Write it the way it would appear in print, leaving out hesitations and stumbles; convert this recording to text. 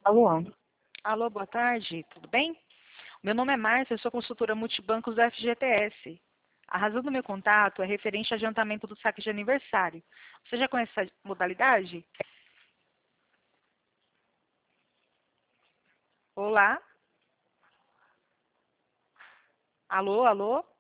Alô? Alô, boa tarde, tudo bem? Meu nome é Márcia, eu sou consultora multibancos da FGTS. A razão do meu contato é referente ao adiantamento do saque de aniversário. Você já conhece essa modalidade? Olá? Alô, alô?